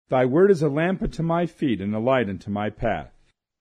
Thy word is a lamp unto my feet and a light unto my path.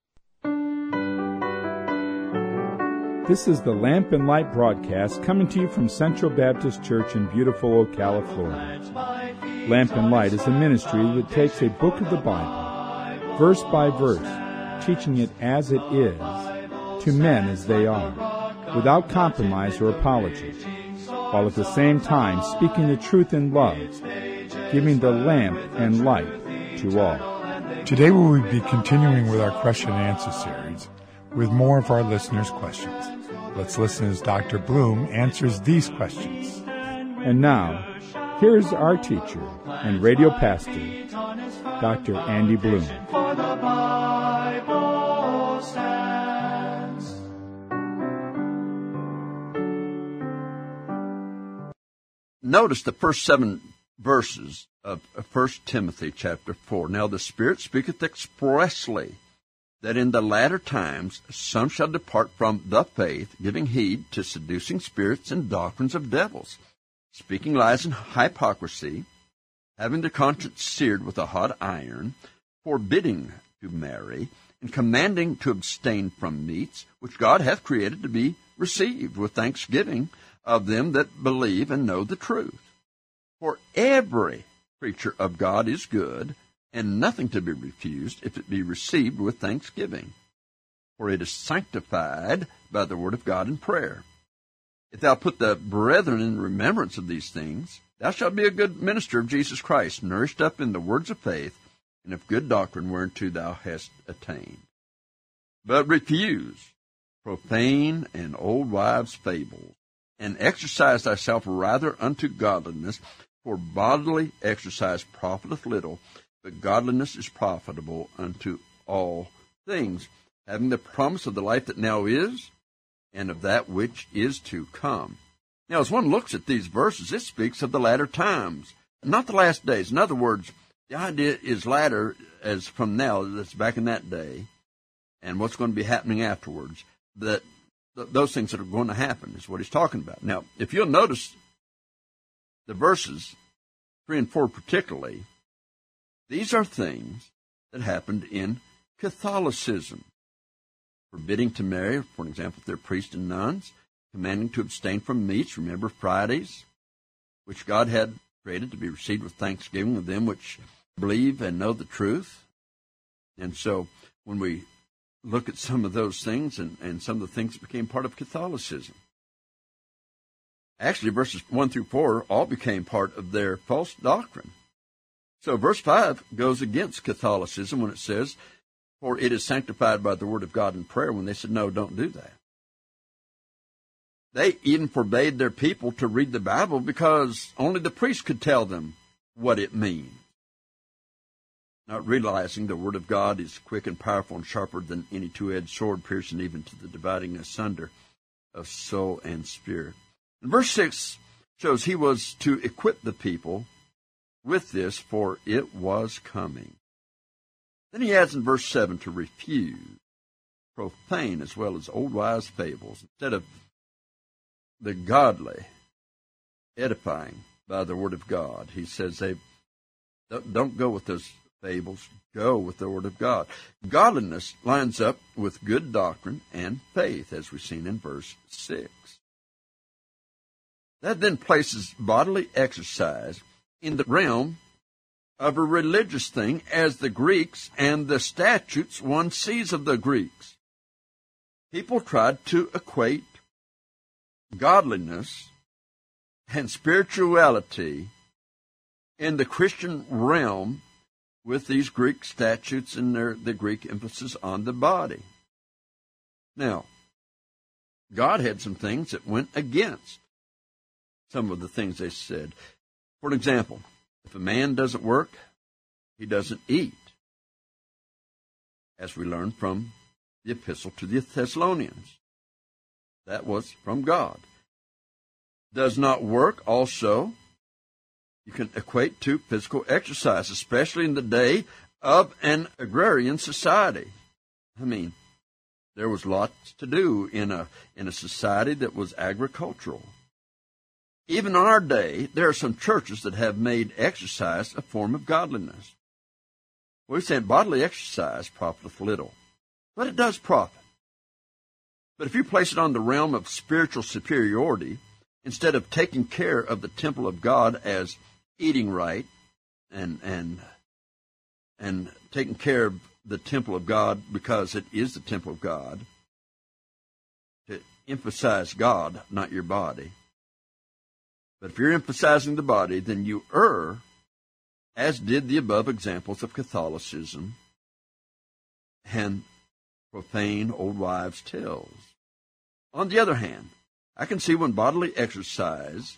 This is the Lamp and Light broadcast coming to you from Central Baptist Church in beautiful Ocala, Florida. Lamp and Light is a ministry that takes a book of the Bible, verse by verse, teaching it as it is, to men as they are, without compromise or apology, while at the same time speaking the truth in love, giving the lamp and light to all. Today we will be continuing with our question and answer series with more of our listeners' questions. Let's listen as Dr. Bloom answers these questions. And now, here's our teacher and radio pastor, Dr. Andy Bloom. For the Bible stands. Notice the first 7 verses of 1 Timothy chapter 4. Now the Spirit speaketh expressly that in the latter times some shall depart from the faith, giving heed to seducing spirits and doctrines of devils, speaking lies and hypocrisy, having their conscience seared with a hot iron, forbidding to marry, and commanding to abstain from meats, which God hath created to be received with thanksgiving of them that believe and know the truth. For every creature of God is good, and nothing to be refused if it be received with thanksgiving. For it is sanctified by the word of God and prayer. If thou put the brethren in remembrance of these things, thou shalt be a good minister of Jesus Christ, nourished up in the words of faith, and of good doctrine whereunto thou hast attained. But refuse profane and old wives' fables, and exercise thyself rather unto godliness, for bodily exercise profiteth little, but godliness is profitable unto all things, having the promise of the life that now is, and of that which is to come. Now, as one looks at these verses, it speaks of the latter times, not the last days. In other words, the idea is latter as from now, that's back in that day, and what's going to be happening afterwards, that those things that are going to happen is what he's talking about. Now, if you'll notice the verses 3 and 4 particularly, these are things that happened in Catholicism. Forbidding to marry, for example, if they're priests and nuns, commanding to abstain from meats, remember Fridays, which God had created to be received with thanksgiving of them which believe and know the truth. And so when we look at some of those things and some of the things that became part of Catholicism, actually verses 1 through 4 all became part of their false doctrine. So verse 5 goes against Catholicism when it says, for it is sanctified by the word of God and prayer, when they said, no, don't do that. They even forbade their people to read the Bible because only the priest could tell them what it means, not realizing the word of God is quick and powerful and sharper than any two-edged sword, piercing even to the dividing asunder of soul and spirit. And verse 6 shows he was to equip the people with this, for it was coming. Then he adds in verse 7 to refuse profane as well as old wives' fables, instead of the godly edifying by the word of God. He says they don't go with those fables, go with the word of God. Godliness lines up with good doctrine and faith, as we've seen in verse 6. That then places bodily exercise in the realm of a religious thing, as the Greeks and the statutes one sees of the Greeks. People tried to equate godliness and spirituality in the Christian realm with these Greek statutes and the Greek emphasis on the body. Now, God had some things that went against some of the things they said. For example, if a man doesn't work, he doesn't eat, as we learned from the epistle to the Thessalonians. That was from God. Does not work also, you can equate to physical exercise, especially in the day of an agrarian society. I mean, there was lots to do in a society that was agricultural. Even in our day, there are some churches that have made exercise a form of godliness. We said bodily exercise profiteth little, but it does profit. But if you place it on the realm of spiritual superiority, instead of taking care of the temple of God as eating right and taking care of the temple of God because it is the temple of God, to emphasize God, not your body. But if you're emphasizing the body, then you err, as did the above examples of Catholicism and profane old wives' tales. On the other hand, I can see when bodily exercise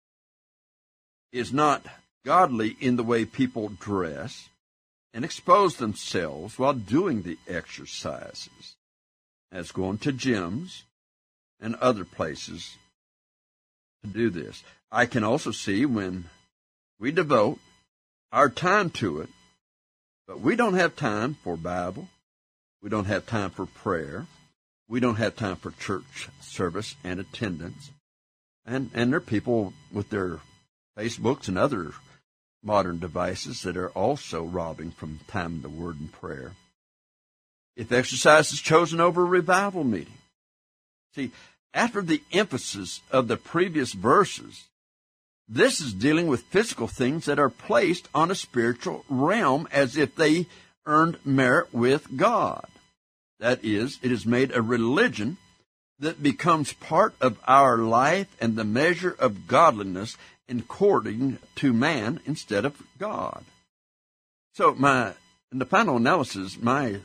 is not godly in the way people dress and expose themselves while doing the exercises, as going to gyms and other places to do this. I can also see when we devote our time to it, but we don't have time for Bible, we don't have time for prayer, we don't have time for church service and attendance, and there are people with their Facebooks and other modern devices that are also robbing from time in the Word and prayer. If exercise is chosen over a revival meeting, see, after the emphasis of the previous verses, this is dealing with physical things that are placed on a spiritual realm as if they earned merit with God. That is, it is made a religion that becomes part of our life and the measure of godliness according to man instead of God. So in the final analysis, my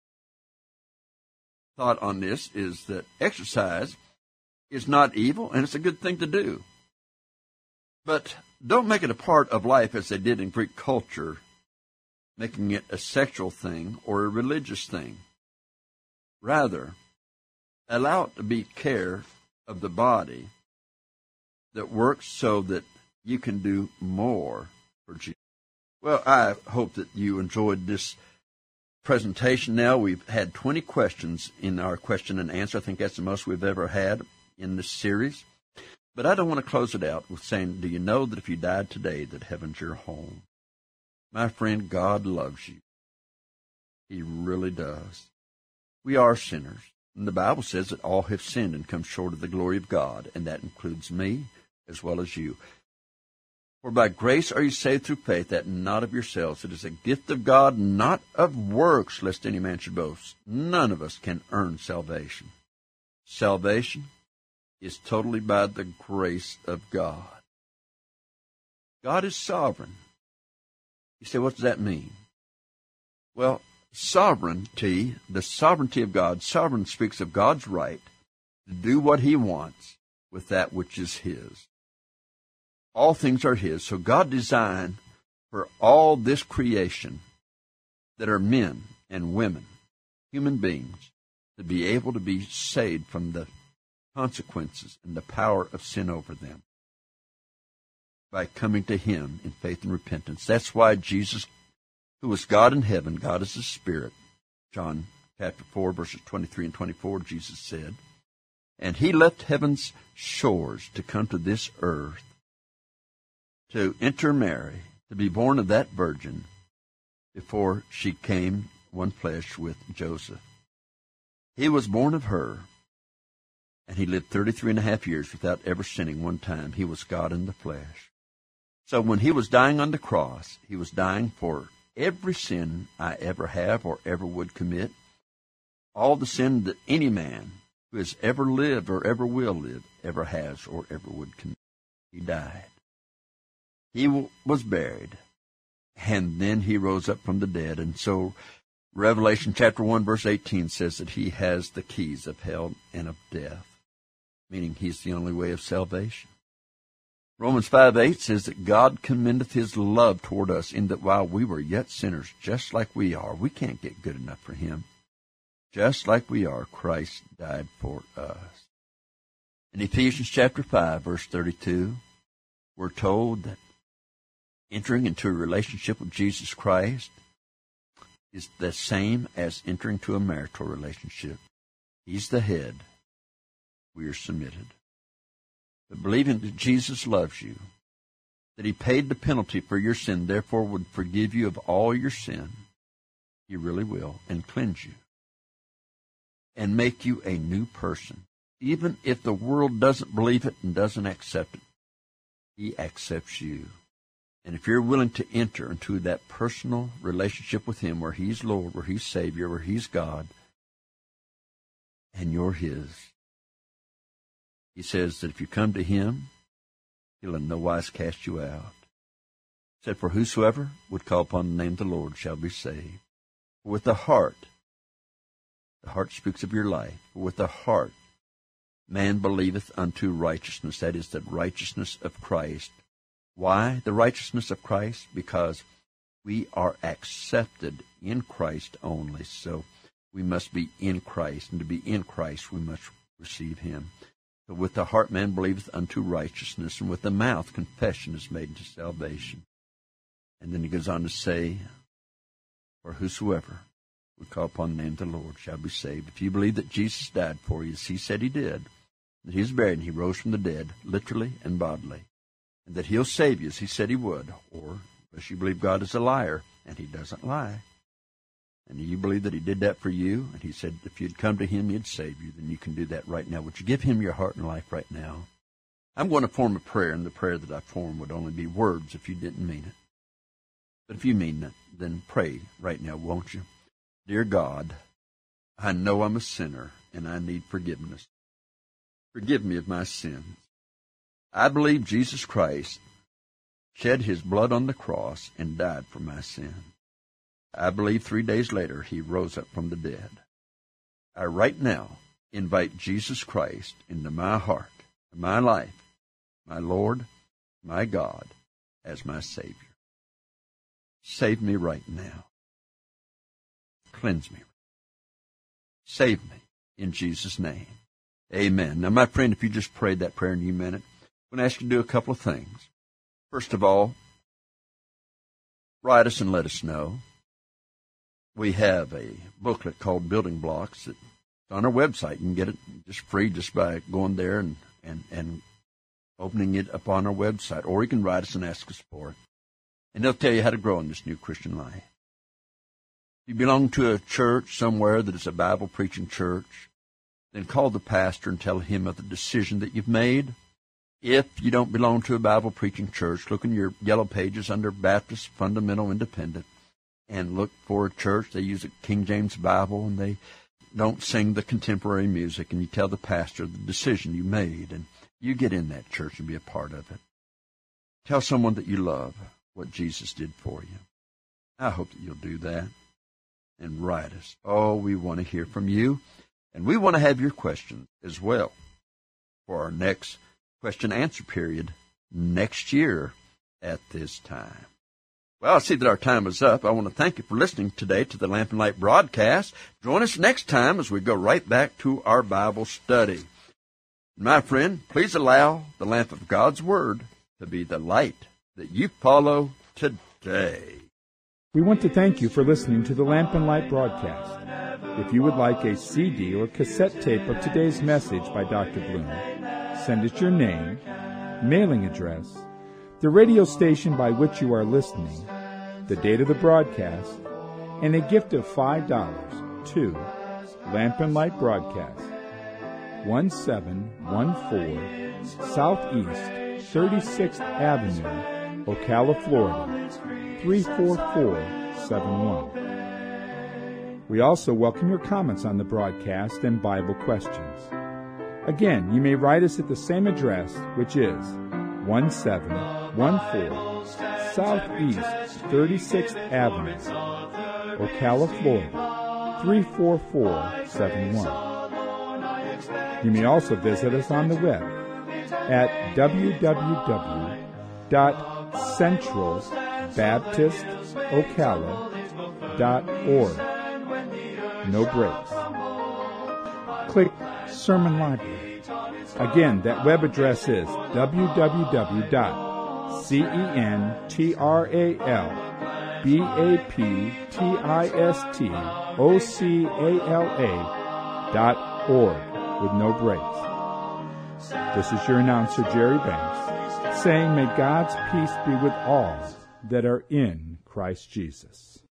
thought on this is that exercise is not evil, and it's a good thing to do. But don't make it a part of life as they did in Greek culture, making it a sexual thing or a religious thing. Rather, allow it to be care of the body that works so that you can do more for Jesus. Well, I hope that you enjoyed this presentation. Now we've had 20 questions in our question and answer. I think that's the most we've ever had in this series. But I don't want to close it out with saying, do you know that if you died today, that heaven's your home? My friend, God loves you. He really does. We are sinners. And the Bible says that all have sinned and come short of the glory of God, and that includes me as well as you. For by grace are you saved through faith, that not of yourselves. It is a gift of God, not of works, lest any man should boast. None of us can earn salvation. Salvation is totally by the grace of God. God is sovereign. You say, what does that mean? Well, sovereignty, the sovereignty of God, sovereign speaks of God's right to do what he wants with that which is his. All things are his. So God designed for all this creation that are men and women, human beings, to be able to be saved from the consequences and the power of sin over them by coming to him in faith and repentance. That's why Jesus, who was God in heaven, God is a spirit, John chapter 4, verses 23 and 24, Jesus said, and he left heaven's shores to come to this earth, to intermarry, to be born of that virgin before she came one flesh with Joseph. He was born of her, and he lived 33 and a half years without ever sinning one time. He was God in the flesh. So when he was dying on the cross, he was dying for every sin I ever have or ever would commit, all the sin that any man who has ever lived or ever will live ever has or ever would commit. He died. He was buried, and then he rose up from the dead. And so Revelation chapter 1, verse 18 says that he has the keys of hell and of death, meaning he's the only way of salvation. Romans 5:8 says that God commendeth his love toward us in that while we were yet sinners, just like we are, we can't get good enough for him. Just like we are, Christ died for us. In Ephesians chapter 5, verse 32, we're told that entering into a relationship with Jesus Christ is the same as entering into a marital relationship. He's the head. We are submitted. But believing that Jesus loves you, that he paid the penalty for your sin, therefore would forgive you of all your sin, He really will, and cleanse you and make you a new person. Even if the world doesn't believe it and doesn't accept it, He accepts you. And if you're willing to enter into that personal relationship with Him, where He's Lord, where He's Savior, where He's God, and you're His, He says that if you come to Him, He'll in no wise cast you out. He said, for whosoever would call upon the name of the Lord shall be saved. With the heart speaks of your life. With the heart, man believeth unto righteousness. That is the righteousness of Christ. Why the righteousness of Christ? Because we are accepted in Christ only. So we must be in Christ. And to be in Christ, we must receive Him. So with the heart man believeth unto righteousness, and with the mouth confession is made unto salvation. And then he goes on to say, for whosoever would call upon the name of the Lord shall be saved. If you believe that Jesus died for you, as He said He did, that He was buried and He rose from the dead, literally and bodily, and that He'll save you as He said He would, or unless you believe God is a liar, and He doesn't lie, and you believe that He did that for you, and He said if you'd come to Him, He'd save you, then you can do that right now. Would you give Him your heart and life right now? I'm going to form a prayer, and the prayer that I form would only be words if you didn't mean it. But if you mean it, then pray right now, won't you? Dear God, I know I'm a sinner and I need forgiveness. Forgive me of my sins. I believe Jesus Christ shed His blood on the cross and died for my sin. I believe 3 days later He rose up from the dead. I right now invite Jesus Christ into my heart, my life, my Lord, my God, as my Savior. Save me right now. Cleanse me. Save me in Jesus' name. Amen. Now, my friend, if you just prayed that prayer and you meant it, I'm going to ask you to do a couple of things. First of all, write us and let us know. We have a booklet called Building Blocks. It's on our website. You can get it just free just by going there and opening it up on our website. Or you can write us and ask us for it. And they'll tell you how to grow in this new Christian life. If you belong to a church somewhere that is a Bible-preaching church, then call the pastor and tell him of the decision that you've made. If you don't belong to a Bible-preaching church, look in your yellow pages under Baptist Fundamental Independent and look for a church. They use a King James Bible, and they don't sing the contemporary music, and you tell the pastor the decision you made, and you get in that church and be a part of it. Tell someone that you love what Jesus did for you. I hope that you'll do that. And write us. Oh, we want to hear from you. And we want to have your questions as well for our next question-answer period next year at this time. Well, I see that our time is up. I want to thank you for listening today to the Lamp and Light broadcast. Join us next time as we go right back to our Bible study. My friend, please allow the lamp of God's Word to be the light that you follow today. We want to thank you for listening to the Lamp and Light broadcast. If you would like a CD or cassette tape of today's message by Dr. Bloom, send us your name, mailing address, the radio station by which you are listening, the date of the broadcast, and a gift of $5 to Lamp and Light Broadcast, 1714 Southeast 36th Avenue, Ocala, Florida, 34471. We also welcome your comments on the broadcast and Bible questions. Again, you may write us at the same address, which is 1714 Southeast 36th Avenue, Ocala, Florida, 34471. You may also visit us on the web at www.centralbaptistocala.org. No breaks. Click Sermon Library. Again, that web address is www.centralbaptistocala.org with no breaks. This is your announcer, Jerry Banks, saying may God's peace be with all that are in Christ Jesus.